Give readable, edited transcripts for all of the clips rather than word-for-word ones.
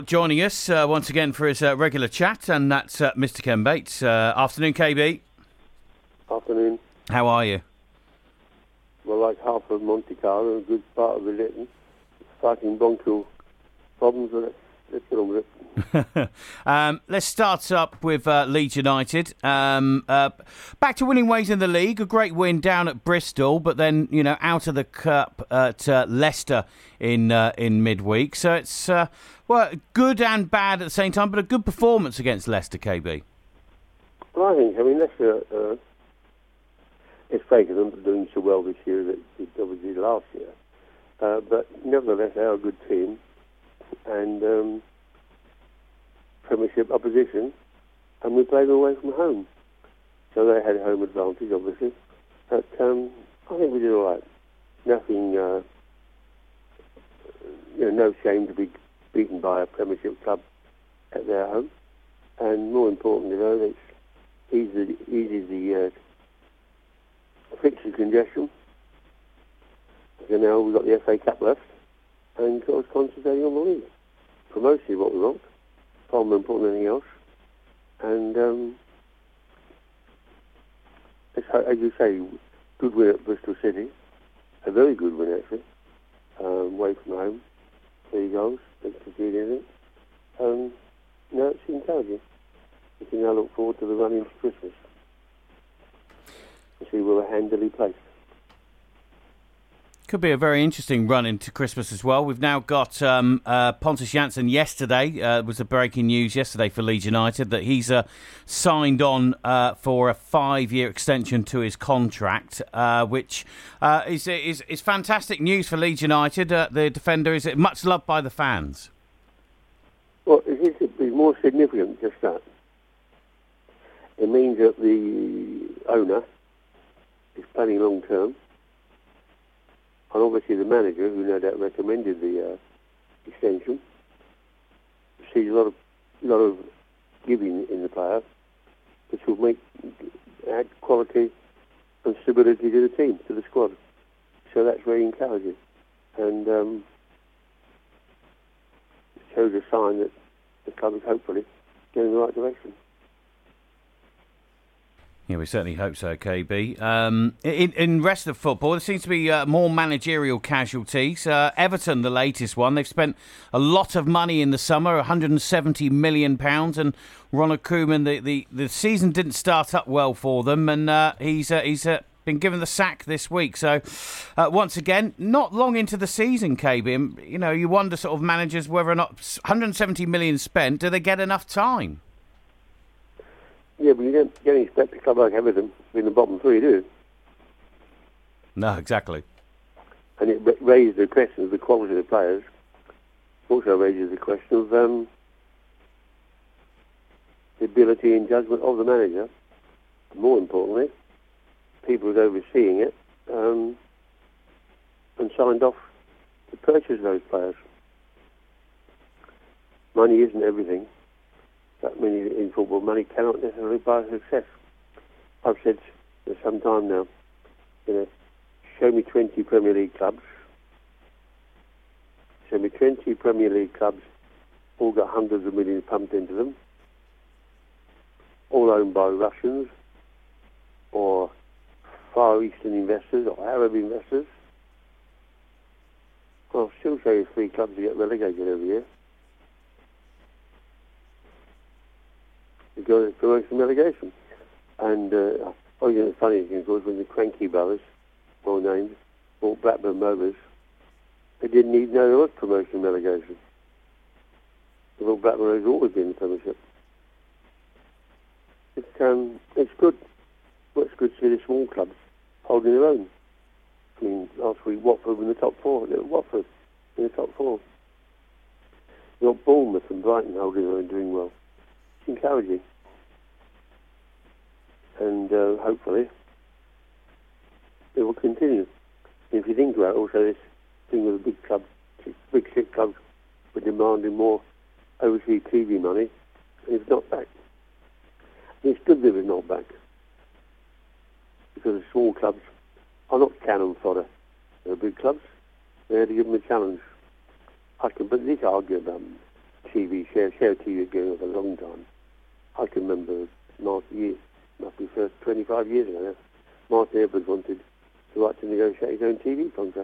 Joining us once again for his regular chat, and that's Mr. Ken Bates. Afternoon, KB. Afternoon. How are you? Well, like half of Monte Carlo and a good part of Lytton, fighting bronchial problems, but let's get on with it. Let's start up with Leeds United. Back to winning ways in the league. A great win down at Bristol, but then, out of the cup at Leicester in midweek. So it's good and bad at the same time, but a good performance against Leicester, KB. Well, Leicester, it's fake of them doing so well this year that it obviously did last year. But nevertheless, they are a good team. And Premiership opposition, and we played away from home. So they had home advantage, obviously. But I think we did all right. Nothing, no shame to be beaten by a Premiership club at their home. And more importantly, though, it's eases the fixture congestion. So now we've got the FA Cup left, and of course concentrating on the league. Promotion is what we want, far more important than anything else. And as you say, good win at Bristol City, a very good win actually, away from home, 3 goals, didn't concede anything. It's encouraging. We can now look forward to the run into Christmas and see where we're handily placed. Could be a very interesting run into Christmas as well. We've now got Pontus Jansson yesterday. Was the breaking news yesterday for Leeds United that he's signed on for a 5-year extension to his contract, which is fantastic news for Leeds United. The defender is much loved by the fans. Well, it's more significant just that. It means that the owner is planning long term. And obviously the manager, who no doubt recommended the extension, sees a lot of giving in the player, which will add quality and stability to the team, to the squad. So that's very encouraging. And it shows a sign that the club is hopefully going in the right direction. Yeah, we certainly hope so, KB. In rest of football, there seems to be more managerial casualties. Everton, the latest one, they've spent a lot of money in the summer, £170 million, and Ronald Koeman, the season didn't start up well for them, and he's been given the sack this week. So, once again, not long into the season, KB, you wonder sort of managers whether or not 170 million spent, do they get enough time? Yeah, but you don't expect a club like Everton to be in the bottom 3, do you? No, exactly. And it raises the question of the quality of the players. Also raises the question of the ability and judgment of the manager. More importantly, people who's overseeing it and signed off to purchase those players. Money isn't everything. That many in football, money cannot necessarily buy success. I've said for some time now, show me 20 Premier League clubs. Show me 20 Premier League clubs, all got hundreds of millions pumped into them, all owned by Russians or Far Eastern investors or Arab investors. I'll still show you 3 clubs that get relegated every year. To go to promotion relegation. And the funny thing was when the Cranky brothers, well named, bought Blackburn Rovers, they didn't even know there was promotion relegation. Well, Blackburn has always been in the Premiership. It's good. Well, it's good to see the small clubs holding their own. I mean, last week Watford were in the top 4. Watford in the top 4. You got Bournemouth and Brighton holding their own, doing well. It's encouraging. And hopefully it will continue. And if you think about also this thing with the big 6 clubs were demanding more overseas TV money, and it's not back. And it's good that it's not back. Because the small clubs are not cannon fodder. They're big clubs. They had to give them a challenge. But this argument about TV, share TV going on for a long time. I can remember Martin, must be first 25 years ago now, Martin Edwards wanted the right to negotiate his own TV contract.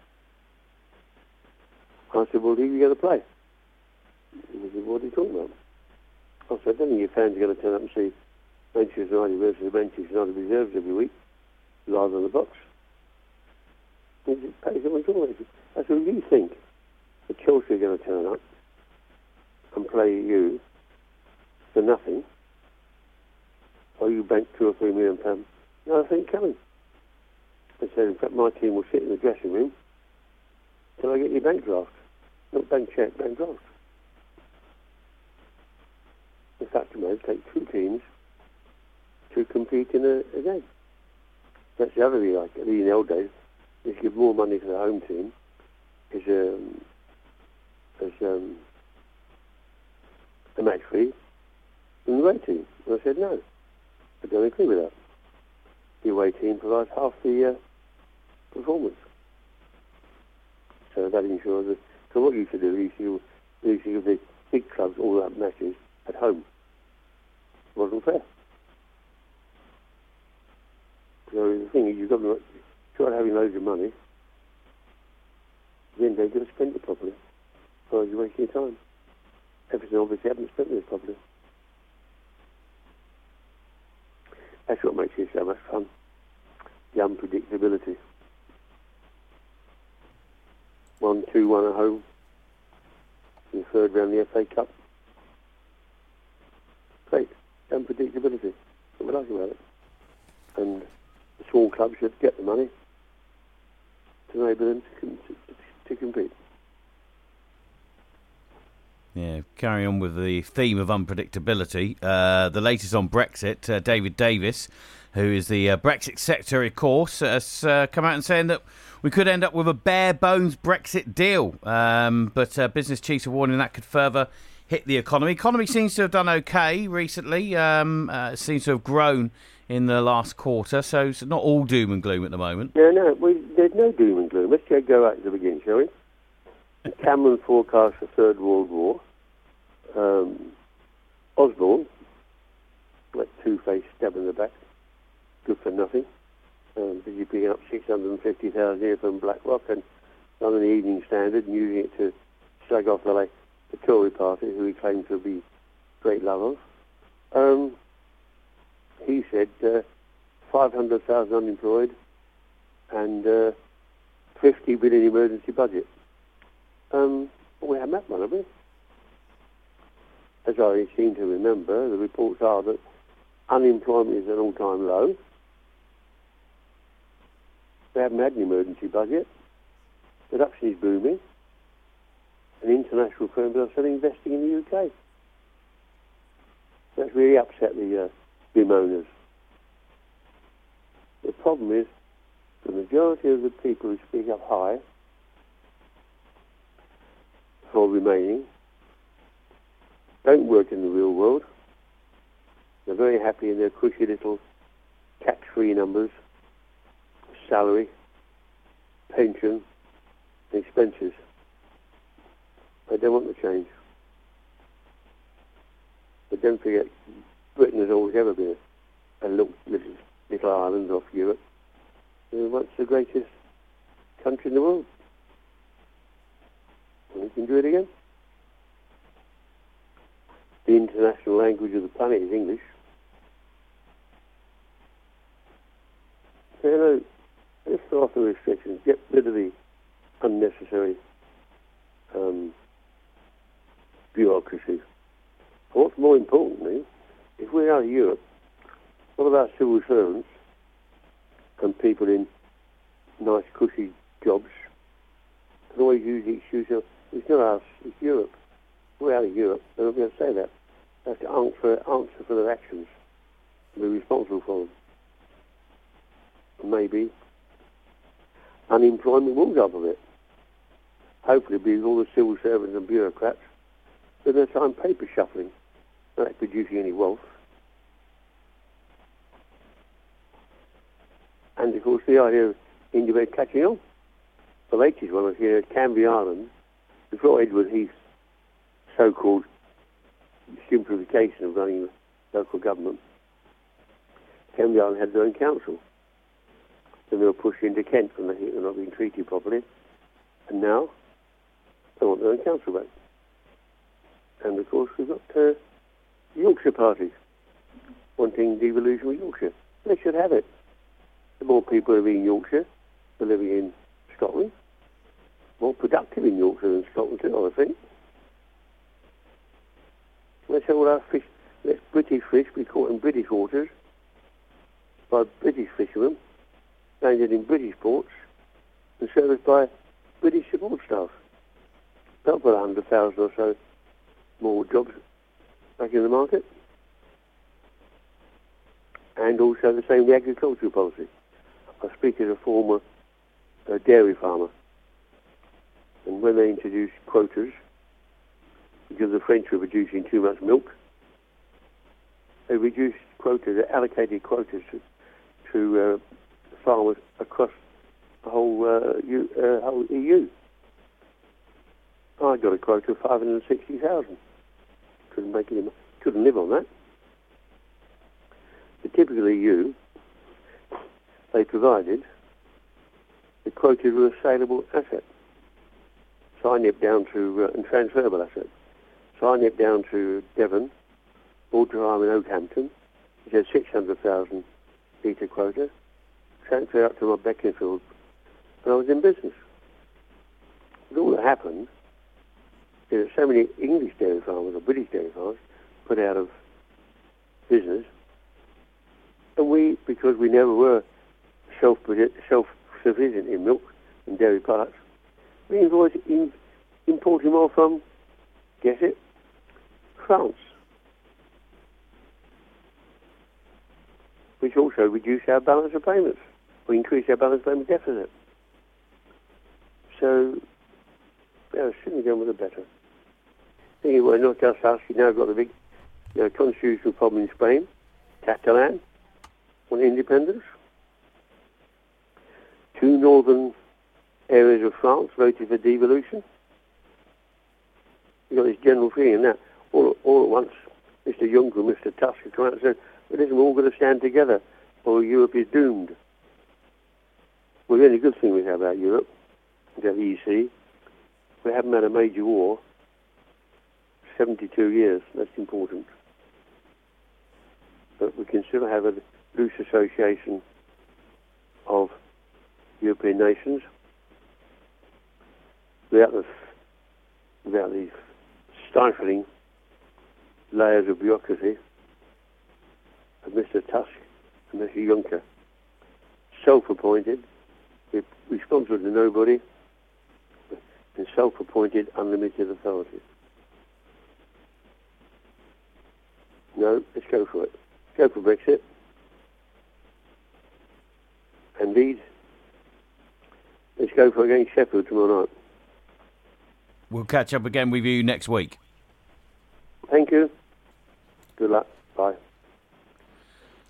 I said, well, who are you going to play? He said, what are you talking about? I said, I don't think your fans are going to turn up and see Manchester United versus Manchester United reserves every week, rather than the box. He said, Paddy, what are you talking about? I said, well, you think that Chelsea are going to turn up and play you for nothing, or you bank £2 or £3 million? No, I think coming. I said, in fact, my team will sit in the dressing room till I get your bank draft. Not bank check, bank draft. The fact of the matter, take two teams to compete in a game. That's the other thing, like in the old days, is give more money to the home team as a match fee than the away team. And I said, no, I don't agree with that. The away team provides half the performance. So that ensures that. So what you should do is you give the big clubs all that matches at home. It wasn't fair. So the thing is, you've got to try having loads of money. Then they've got to spend it properly. Otherwise you're wasting your time. Everything obviously haven't spent it properly. That's what makes it so much fun. The unpredictability. 1-2-1 at home in the third round of the FA Cup. Great. Unpredictability. That's what I like about it. And the small clubs should get the money to enable them to compete. Yeah, carry on with the theme of unpredictability. The latest on Brexit, David Davis, who is the Brexit Secretary, of course, has come out and saying that we could end up with a bare-bones Brexit deal. But business chiefs are warning that could further hit the economy. Economy seems to have done okay recently. Seems to have grown in the last quarter, so it's not all doom and gloom at the moment. No, there's no doom and gloom. Let's go back to the beginning, shall we? Cameron forecast the Third World War. Osborne, like two-faced stab in the back, good for nothing. Busy picking up 650,000 here from BlackRock and on the Evening Standard and using it to slag off the Tory party, who he claims to be great love of. He said 500,000 unemployed and 50 billion emergency budget. We haven't that one, have we? As I seem to remember, the reports are that unemployment is at an all-time low. We haven't had an emergency budget. Production is booming. And international firms are still investing in the UK. That's really upset the bemoaners. The problem is the majority of the people who speak up high for remaining don't work in the real world. They're very happy in their cushy little tax-free numbers, salary, pension, and expenses. They don't want to change. But don't forget, Britain has always ever been a little island off Europe. It was once the greatest country in the world. And we can do it again. The international language of the planet is English. So, let's throw off the restrictions, get rid of the unnecessary bureaucracy. And what's more importantly, if we're out of Europe, what about civil servants and people in nice, cushy jobs? Can always use the excuse of, it's not us, it's Europe. We're out of Europe. They're not going to say that. They have to answer for their actions and be responsible for them. And maybe unemployment will go up a bit. Hopefully, because all the civil servants and bureaucrats spend their time paper shuffling, not producing any wealth. And of course, the idea of India catching on. The latest one was here at Canvey Island, before Edward Heath so-called simplification of running local government, Canvey Island had their own council. Then they were pushed into Kent when they think they're not being treated properly. And now they want their own council back. And of course we've got Yorkshire parties wanting devolution of Yorkshire. They should have it. The more people living in Yorkshire are living in Scotland, more productive in Yorkshire than Scotland too, I think. Let's all our fish, let British fish be caught in British waters by British fishermen, landed in British ports and serviced by British support staff. That'll put 100,000 or so more jobs back in the market. And also the same with the agricultural policy. I speak as a former dairy farmer. And when they introduced quotas, because the French were producing too much milk, they reduced quotas, they allocated quotas to farmers across the whole EU. I got a quota of 560,000. Couldn't live on that. The typical EU, they provided the quotas were a saleable asset. So I nipped down to, and transferable asset. So I nipped down to Devon, bought a farm in Oakhampton, which had 600,000 litre quota, transferred up to my Beaconsfield, and I was in business. But all that happened is that so many English dairy farmers or British dairy farmers put out of business, and we, because we never were self-sufficient in milk and dairy products, we imported more from, guess it, France, which also reduced our balance of payments, or increased our balance of payment deficit. So, yeah, shouldn't have gone with it better. Anyway, not just us, you now got the big constitutional problem in Spain, Catalan, on independence. 2 northern areas of France voted for devolution. You've got this general feeling that all at once Mr. Juncker and Mr. Tusk have come out and said, well, listen, we're all going to stand together or Europe is doomed. Well, the only good thing we have about Europe, we have the EC, we haven't had a major war 72 years, that's important. But we can still have a loose association of European nations without these stifling layers of bureaucracy of Mr. Tusk and Mr. Juncker, self-appointed, responsible to nobody, and self-appointed unlimited authority. No, let's go for it. Go for Brexit. Indeed, let's go for against Sheffield tomorrow night. We'll catch up again with you next week. Thank you. Good luck. Bye.